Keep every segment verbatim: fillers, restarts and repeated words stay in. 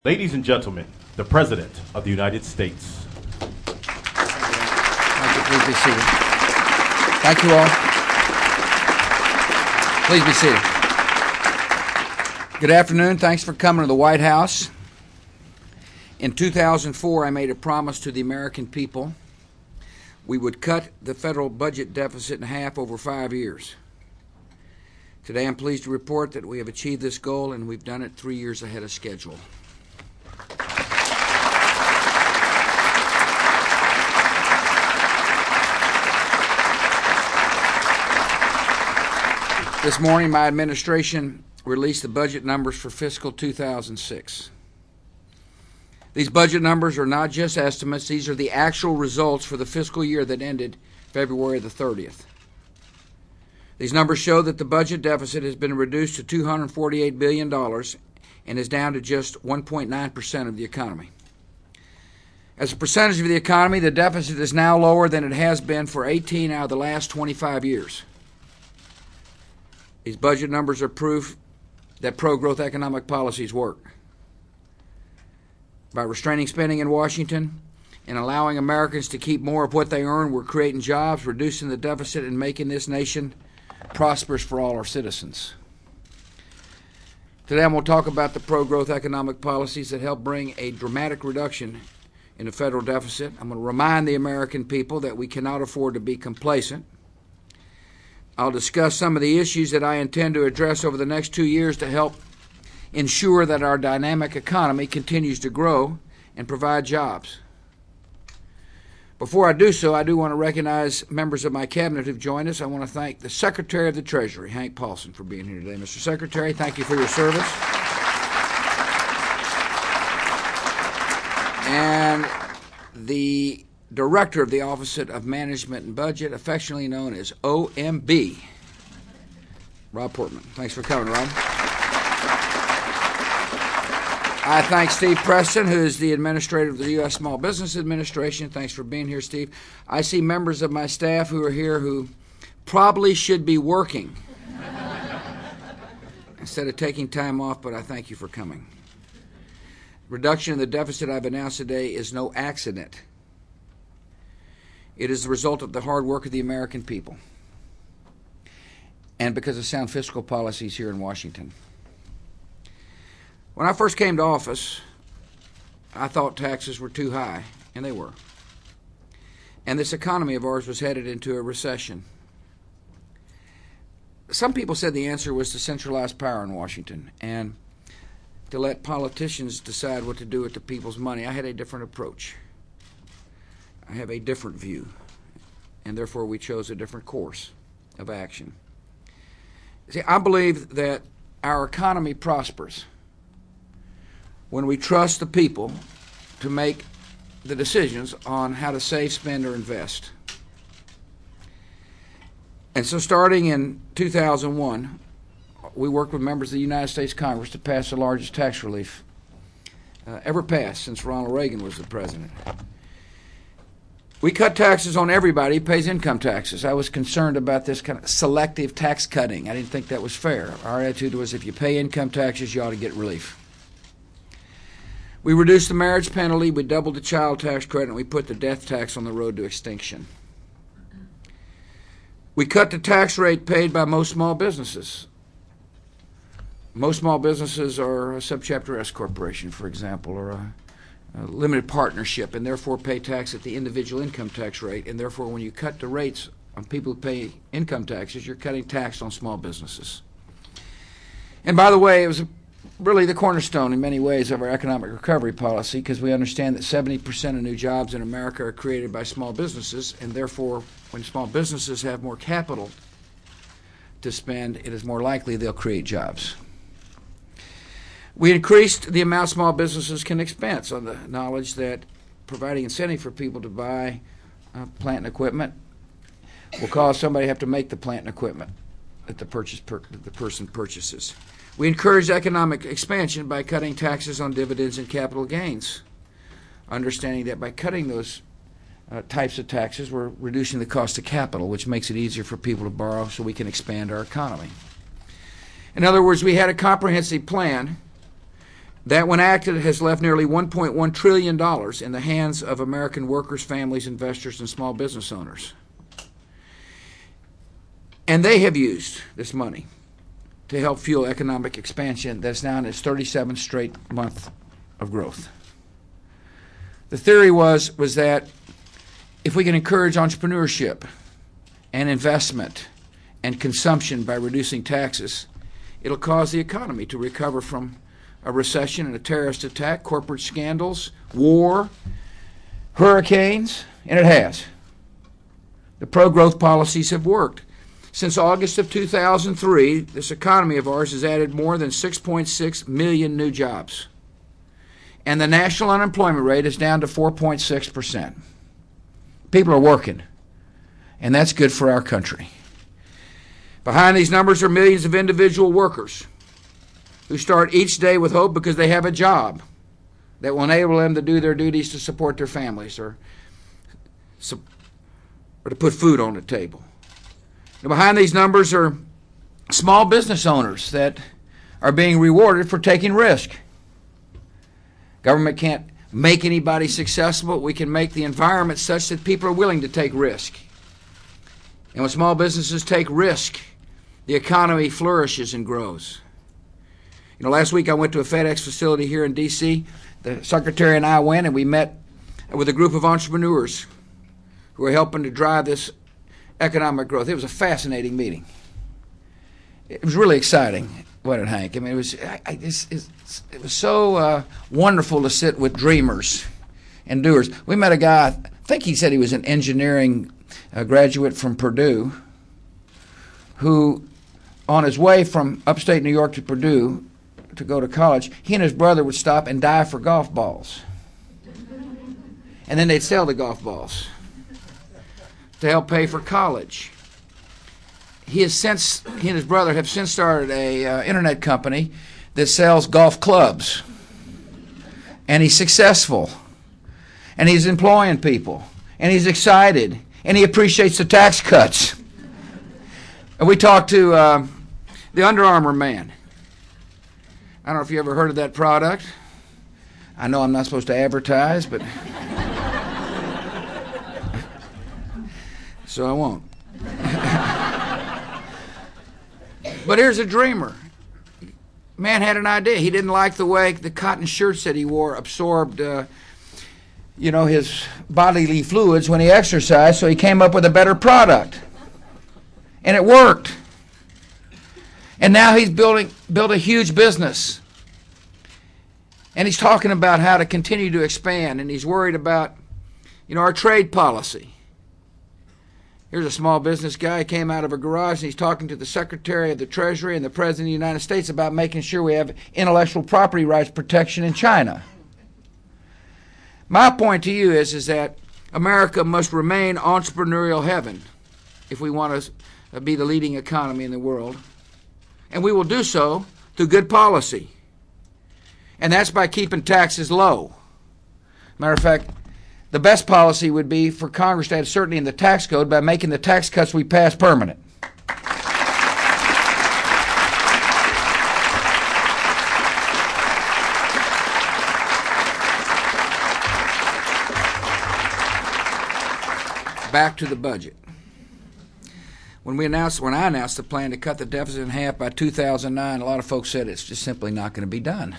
Ladies and gentlemen, the President of the United States. Thank you. Please be seated. Thank you all. Please be seated. Good afternoon. Thanks for coming to the White House. In two thousand four, I made a promise to the American people we would cut the federal budget deficit in half over five years. Today, I'm pleased to report that we have achieved this goal, and we've done it three years ahead of schedule. This morning, my administration released the budget numbers for fiscal two thousand six. These budget numbers are not just estimates. These are the actual results for the fiscal year that ended February the thirtieth. These numbers show that the budget deficit has been reduced to two hundred forty-eight billion dollars and is down to just one point nine percent of the economy. As a percentage of the economy, the deficit is now lower than it has been for eighteen out of the last twenty-five years. These budget numbers are proof that pro-growth economic policies work. By restraining spending in Washington and allowing Americans to keep more of what they earn, we're creating jobs, reducing the deficit, and making this nation prosperous for all our citizens. Today I'm going to talk about the pro-growth economic policies that help bring a dramatic reduction in the federal deficit. I'm going to remind the American people that we cannot afford to be complacent. I'll discuss some of the issues that I intend to address over the next two years to help ensure that our dynamic economy continues to grow and provide jobs. Before I do so, I do want to recognize members of my cabinet who've joined us. I want to thank the Secretary of the Treasury, Hank Paulson, for being here today. Mister Secretary, thank you for your service. And the Director of the Office of Management and Budget, affectionately known as O M B, Rob Portman. Thanks for coming, Rob. I thank Steve Preston, who is the Administrator of the U S Small Business Administration. Thanks for being here, Steve. I see members of my staff who are here who probably should be working instead of taking time off, but I thank you for coming. Reduction in the deficit I've announced today is no accident. It is the result of the hard work of the American people and because of sound fiscal policies here in Washington. When I first came to office, I thought taxes were too high, and they were. And this economy of ours was headed into a recession. Some people said the answer was to centralize power in Washington and to let politicians decide what to do with the people's money. I had a different approach. I have a different view, and therefore we chose a different course of action. See, I believe that our economy prospers when we trust the people to make the decisions on how to save, spend, or invest. And so starting in two thousand one, we worked with members of the United States Congress to pass the largest tax relief uh, ever passed since Ronald Reagan was the president. We cut taxes on everybody who pays income taxes. I was concerned about this kind of selective tax cutting. I didn't think that was fair. Our attitude was if you pay income taxes, you ought to get relief. We reduced the marriage penalty, we doubled the child tax credit, and we put the death tax on the road to extinction. We cut the tax rate paid by most small businesses. Most small businesses are a subchapter S corporation, for example, or a A limited partnership, and therefore pay tax at the individual income tax rate. And therefore, when you cut the rates on people who pay income taxes, you're cutting tax on small businesses. And by the way, it was really the cornerstone in many ways of our economic recovery policy, because we understand that seventy percent of new jobs in America are created by small businesses, and therefore, when small businesses have more capital to spend, it is more likely they'll create jobs. We increased the amount small businesses can expense on the knowledge that providing incentive for people to buy uh, plant and equipment will cause somebody to have to make the plant and equipment that the, purchase per, that the person purchases. We encouraged economic expansion by cutting taxes on dividends and capital gains, understanding that by cutting those uh, types of taxes, we're reducing the cost of capital, which makes it easier for people to borrow so we can expand our economy. In other words, we had a comprehensive plan that, when acted, has left nearly one point one trillion dollars in the hands of American workers, families, investors, and small business owners. And they have used this money to help fuel economic expansion that's now in its thirty-seventh straight month of growth. The theory was, was that if we can encourage entrepreneurship and investment and consumption by reducing taxes, it'll cause the economy to recover from a recession and a terrorist attack, corporate scandals, war, hurricanes, and it has. The pro-growth policies have worked. Since August of two thousand three, this economy of ours has added more than six point six million new jobs. And the national unemployment rate is down to four point six percent. People are working, and that's good for our country. Behind these numbers are millions of individual workers who start each day with hope because they have a job that will enable them to do their duties to support their families or, or to put food on the table. And behind these numbers are small business owners that are being rewarded for taking risk. Government can't make anybody successful. We can make the environment such that people are willing to take risk. And when small businesses take risk, the economy flourishes and grows. You know, last week I went to a FedEx facility here in D C The secretary and I went, and we met with a group of entrepreneurs who are helping to drive this economic growth. It was a fascinating meeting. It was really exciting, wasn't it, Hank? I mean, it was I, I, it's, it's, it was so uh, wonderful to sit with dreamers and doers. We met a guy, I think he said he was an engineering uh, graduate from Purdue, who, on his way from upstate New York to Purdue to go to college, he and his brother would stop and dive for golf balls. And then they'd sell the golf balls to help pay for college. He has since, he and his brother have since started a uh, internet company that sells golf clubs. And he's successful. And he's employing people. And he's excited. And he appreciates the tax cuts. And we talked to uh, the Under Armour man. I don't know if you ever heard of that product. I know I'm not supposed to advertise, but so I won't. But here's a dreamer. Man had an idea. He didn't like the way the cotton shirts that he wore absorbed, uh, you know, his bodily fluids when he exercised, so he came up with a better product. And it worked. And now he's building built a huge business. And he's talking about how to continue to expand, and he's worried about, you know, our trade policy. Here's a small business guy. He came out of a garage, and he's talking to the Secretary of the Treasury and the President of the United States about making sure we have intellectual property rights protection in China. My point to you is, is that America must remain entrepreneurial heaven if we want to be the leading economy in the world. And we will do so through good policy. And that's by keeping taxes low. Matter of fact, the best policy would be for Congress to have certainty in the tax code by making the tax cuts we pass permanent. Back to the budget. When we announced, when I announced the plan to cut the deficit in half by two thousand nine, a lot of folks said it's just simply not going to be done.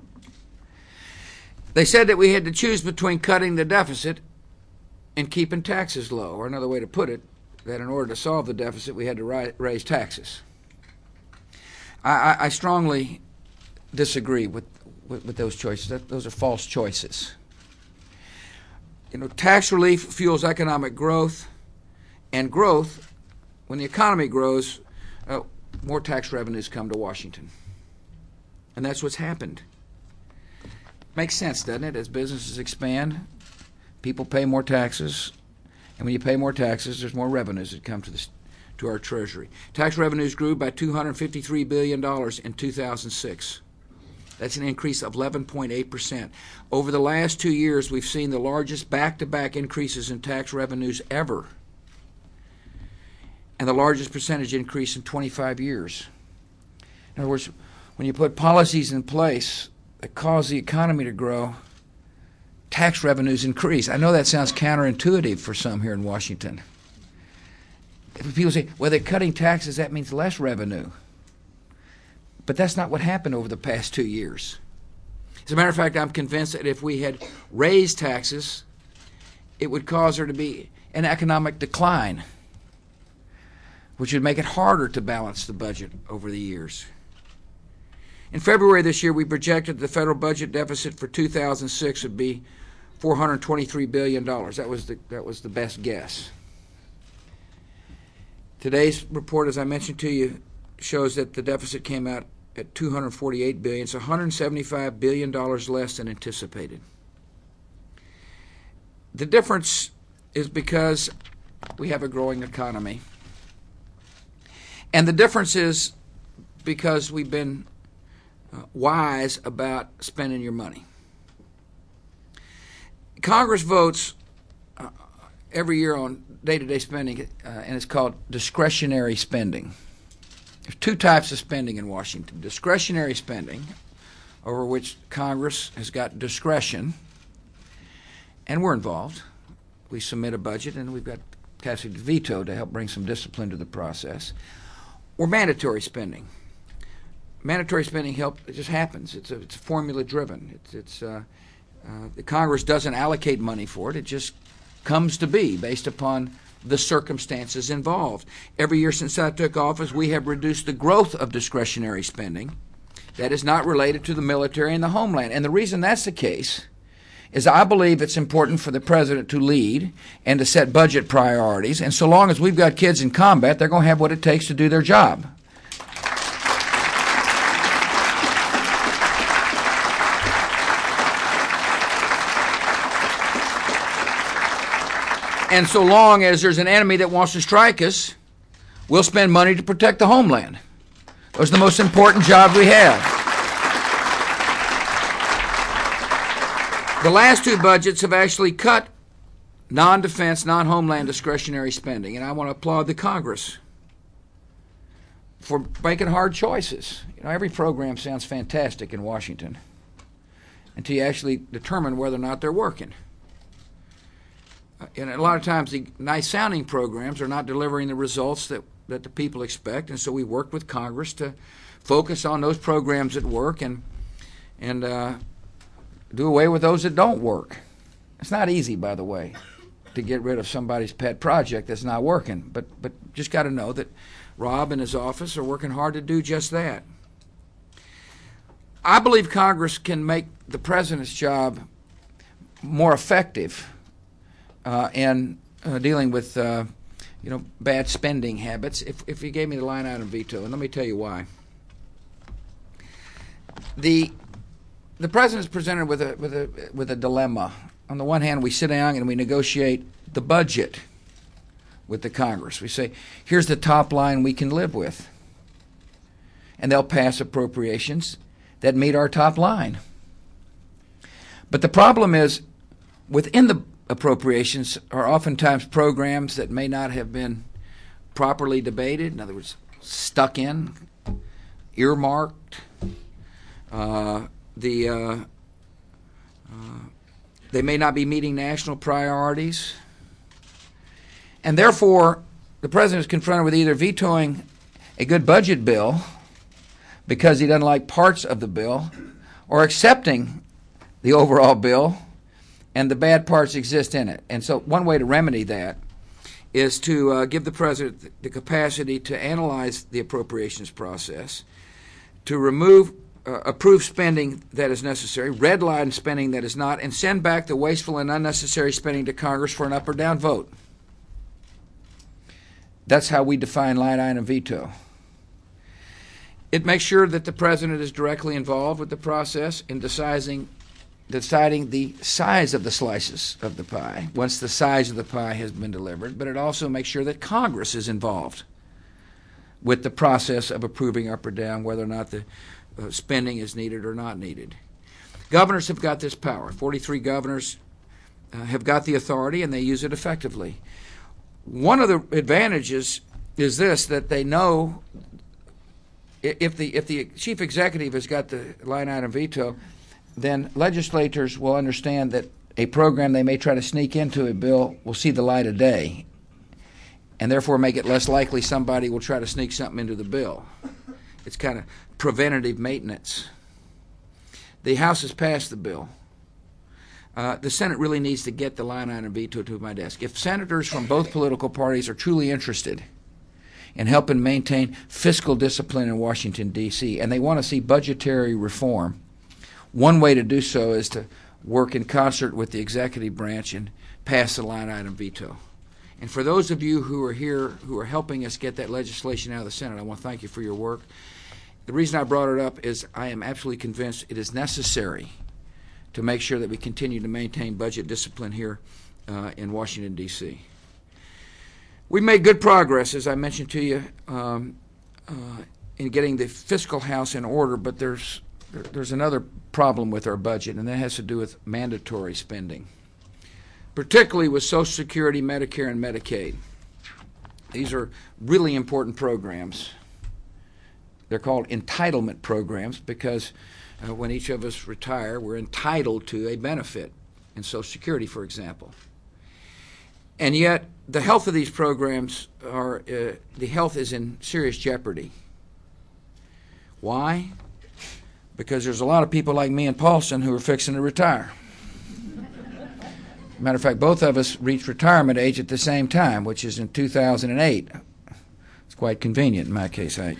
They said that we had to choose between cutting the deficit and keeping taxes low, or another way to put it, that in order to solve the deficit, we had to ri- raise taxes. I, I, I strongly disagree with, with, with those choices. That, those are false choices. You know, tax relief fuels economic growth, and growth, when the economy grows, uh, more tax revenues come to Washington. And that's what's happened. Makes sense, doesn't it? As businesses expand, people pay more taxes, and when you pay more taxes, there's more revenues that come to the, to our Treasury. Tax revenues grew by two hundred fifty-three billion dollars in two thousand six. That's an increase of eleven point eight percent. Over the last two years, we've seen the largest back-to-back increases in tax revenues ever, and the largest percentage increase in twenty-five years. In other words, when you put policies in place that cause the economy to grow, tax revenues increase. I know that sounds counterintuitive for some here in Washington. People say, well, they're cutting taxes, that means less revenue. But that's not what happened over the past two years. As a matter of fact, I'm convinced that if we had raised taxes, it would cause there to be an economic decline, which would make it harder to balance the budget over the years. In February this year, we projected the federal budget deficit for two thousand six would be four hundred twenty-three billion dollars. That was the, that was the best guess. Today's report, as I mentioned to you, shows that the deficit came out at two hundred forty-eight billion dollars. It's one hundred seventy-five billion dollars less than anticipated. The difference is because we have a growing economy. And the difference is because we've been uh, wise about spending your money. Congress votes uh, every year on day-to-day spending, uh, and it's called discretionary spending. There's two types of spending in Washington. Discretionary spending, over which Congress has got discretion, and we're involved. We submit a budget, and we've got capacity to veto to help bring some discipline to the process. Or mandatory spending. Mandatory spending help. It just happens. It's a, it's formula-driven. It's, it's uh, uh, the Congress doesn't allocate money for it. It just comes to be based upon the circumstances involved. Every year since I took office, we have reduced the growth of discretionary spending that is not related to the military and the homeland. And the reason that's the case is I believe it's important for the president to lead and to set budget priorities. And so long as we've got kids in combat, they're going to have what it takes to do their job. And so long as there's an enemy that wants to strike us, we'll spend money to protect the homeland. Those are the most important jobs we have. The last two budgets have actually cut non-defense, non-homeland discretionary spending, and I want to applaud the Congress for making hard choices. You know, every program sounds fantastic in Washington until you actually determine whether or not they're working. And a lot of times the nice-sounding programs are not delivering the results that, that the people expect, and so we worked with Congress to focus on those programs that work and and uh, do away with those that don't work. It's not easy, by the way, to get rid of somebody's pet project that's not working, but but just got to know that Rob and his office are working hard to do just that. I believe Congress can make the president's job more effective uh, in uh, dealing with uh, you know bad spending habits if if he gave me the line item veto, and let me tell you why. The The president is presented with a with a with a dilemma. On the one hand, we sit down and we negotiate the budget with the Congress. We say, here's the top line we can live with. And they'll pass appropriations that meet our top line. But the problem is, within the appropriations are oftentimes programs that may not have been properly debated, in other words, stuck in, earmarked, uh, The uh, uh, they may not be meeting national priorities, and therefore the president is confronted with either vetoing a good budget bill because he doesn't like parts of the bill, or accepting the overall bill and the bad parts exist in it. And so one way to remedy that is to uh, give the president the capacity to analyze the appropriations process, to remove Uh, approve spending that is necessary, redline spending that is not, and send back the wasteful and unnecessary spending to Congress for an up or down vote. That's how we define line item veto. It makes sure that the president is directly involved with the process in deciding, deciding the size of the slices of the pie once the size of the pie has been delivered, but it also makes sure that Congress is involved with the process of approving up or down whether or not the Uh, spending is needed or not needed. Governors have got this power. forty-three governors uh, have got the authority, and they use it effectively. One of the advantages is this, that they know if the if the chief executive has got the line item veto, then legislators will understand that a program they may try to sneak into a bill will see the light of day, and therefore make it less likely somebody will try to sneak something into the bill. It's kind of preventative maintenance. The House has passed the bill. Uh, the Senate really needs to get the line item veto to my desk. If senators from both political parties are truly interested in helping maintain fiscal discipline in Washington, D C, and they want to see budgetary reform, one way to do so is to work in concert with the executive branch and pass the line item veto. And for those of you who are here who are helping us get that legislation out of the Senate, I want to thank you for your work. The reason I brought it up is I am absolutely convinced it is necessary to make sure that we continue to maintain budget discipline here uh, in Washington, D C. We made good progress, as I mentioned to you, um, uh, in getting the fiscal house in order, but there's there, there's another problem with our budget, and that has to do with mandatory spending, particularly with Social Security, Medicare, and Medicaid. These are really important programs. They're called entitlement programs because uh, when each of us retire, we're entitled to a benefit in Social Security, for example. And yet, the health of these programs are, uh, the health is in serious jeopardy. Why? Because there's a lot of people like me and Paulson who are fixing to retire. Matter of fact, both of us reached retirement age at the same time, which is in two thousand eight. It's quite convenient in my case. I,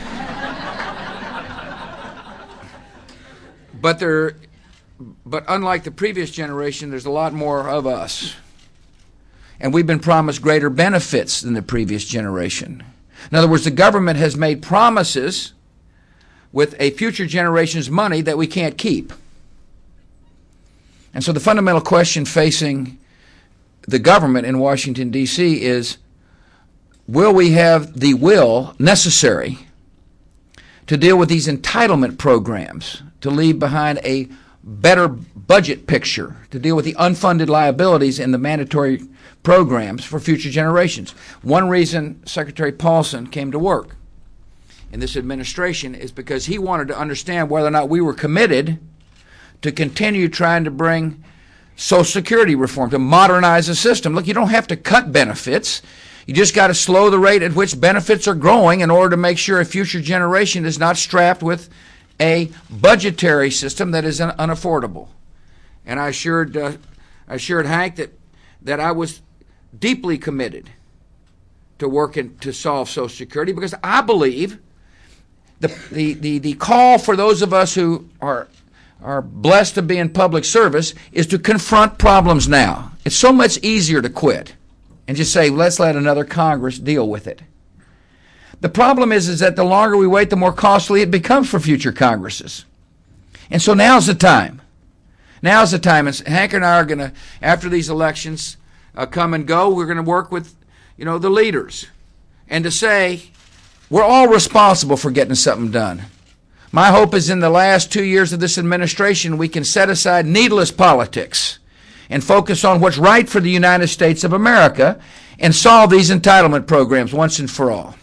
but there, but unlike the previous generation, there's a lot more of us, and we've been promised greater benefits than the previous generation. In other words, the government has made promises with a future generation's money that we can't keep. And so the fundamental question facing the government in Washington, D C is, will we have the will necessary to deal with these entitlement programs, to leave behind a better budget picture, to deal with the unfunded liabilities in the mandatory programs for future generations? One reason Secretary Paulson came to work in this administration is because he wanted to understand whether or not we were committed to continue trying to bring Social Security reform, to modernize the system. Look, you don't have to cut benefits. You just got to slow the rate at which benefits are growing in order to make sure a future generation is not strapped with a budgetary system that is un- unaffordable. And I assured, uh, I assured Hank that, that I was deeply committed to working to solve Social Security, because I believe the, the, the, the call for those of us who are are blessed to be in public service is to confront problems now. It's so much easier to quit and just say, let's let another Congress deal with it. The problem is, is that the longer we wait, the more costly it becomes for future Congresses. And so now's the time. Now's the time. And Hank and I are going to, after these elections uh, come and go, we're going to work with, you know, the leaders and to say, we're all responsible for getting something done. My hope is in the last two years of this administration, we can set aside needless politics and focus on what's right for the United States of America and solve these entitlement programs once and for all.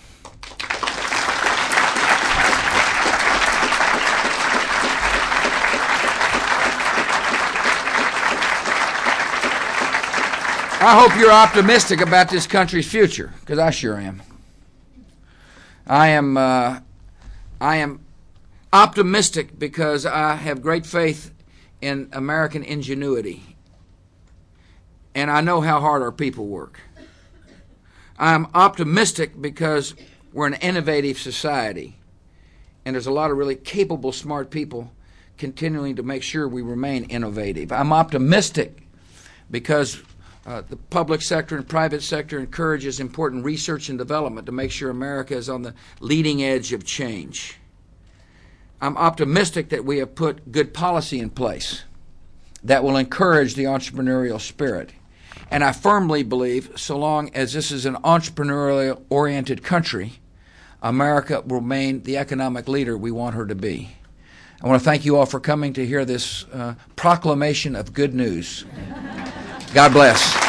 I hope you're optimistic about this country's future, because I sure am. I am, uh, I am optimistic because I have great faith in American ingenuity, and I know how hard our people work. I'm optimistic because we're an innovative society, and there's a lot of really capable, smart people continuing to make sure we remain innovative. I'm optimistic because uh, the public sector and private sector encourages important research and development to make sure America is on the leading edge of change. I'm optimistic that we have put good policy in place that will encourage the entrepreneurial spirit. And I firmly believe, so long as this is an entrepreneurial-oriented country, America will remain the economic leader we want her to be. I want to thank you all for coming to hear this uh, proclamation of good news. God bless.